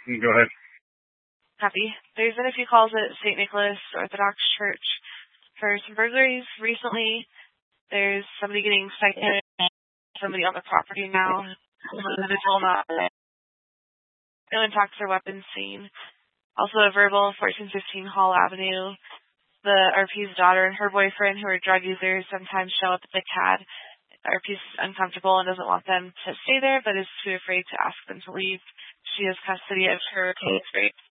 Go ahead. Copy. There's been a few calls at St. Nicholas Orthodox Church for some burglaries recently. There's somebody getting cited, somebody on the property now. An individual not no impacts or weapons seen. Also a verbal 1415 Hall Avenue. The RP's daughter and her boyfriend, who are drug users, sometimes show up at the CAD. The RP's uncomfortable and doesn't want them to stay there, but is too afraid to ask them to leave. She has custody of her case rape.